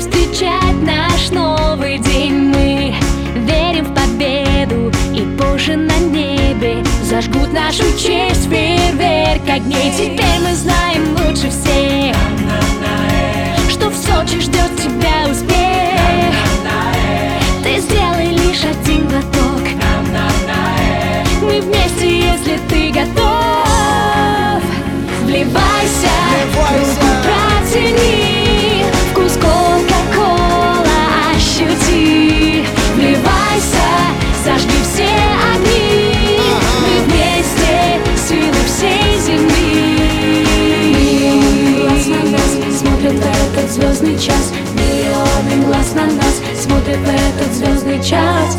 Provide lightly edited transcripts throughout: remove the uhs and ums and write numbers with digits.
встречать наш новый день. Мы верим в победу, и позже на небе зажгут нашу честь фейерверк огней. Теперь мы знаем лучше всех, что в Сочи ждет тебя успех. Ты сделай лишь один глоток, мы вместе, если ты готов. Вливайся, руку протяни, вкус кока-кола ощути. Вливайся, зажги все огни, мы вместе, силы всей земли. Глаз на нас смотрят в этот звездный час, миллионы глаз на нас смотрят в этот звездный час.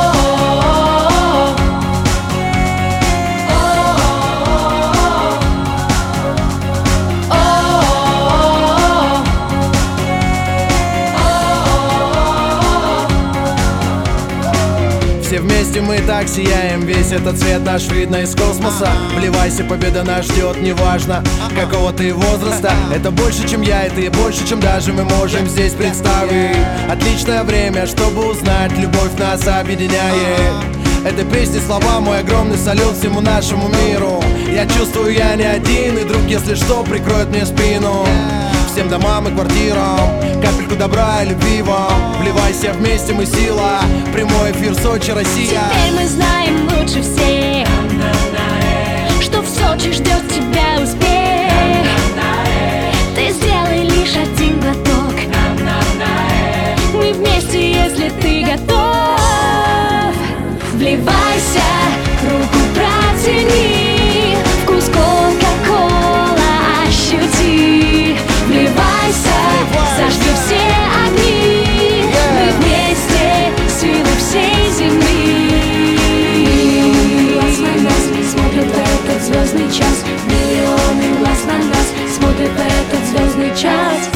Все вместе мы так сияем, весь этот свет наш видно из космоса. Вливайся, победа нас ждет, неважно какого ты возраста. Это больше, чем я, это и больше, чем даже мы можем здесь представить. Отличное время, чтобы узнать, любовь нас объединяет. Этой песни слова, мой огромный салют всему нашему миру. Я чувствую, я не один, и друг, если что, прикроет мне спину. Всем домам и квартирам капельку добра и любви вам. Вливайся, вместе мы сила. Прямой эфир Сочи, Россия. Теперь мы знаем лучше всех, что в Сочи ждет тебя успех. Ты сделай лишь один глоток, мы вместе, если ты готов. Вливайся, руку протяни, вкус кока-кола ощути. Вливайся, зажги все огни, мы вместе, силы всей земли. Глаз на нас смотрят в этот звездный час, миллионы глаз на нас смотрят в этот звездный час.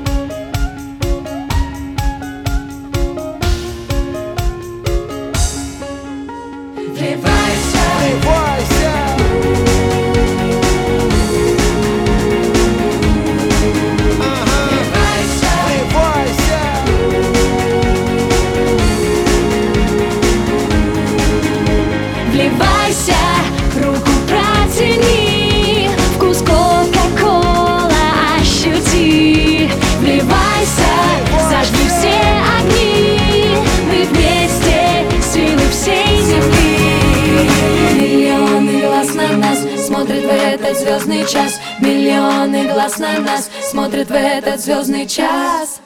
Вливайся, Вливайся. вливайся, руку протяни, вкус кока-кола ощути. Вливайся, зажги все огни, мы вместе, силы всей земли. Миллионы глаз на нас смотрят в этот звездный час, миллионы глаз на нас смотрят в этот звездный час.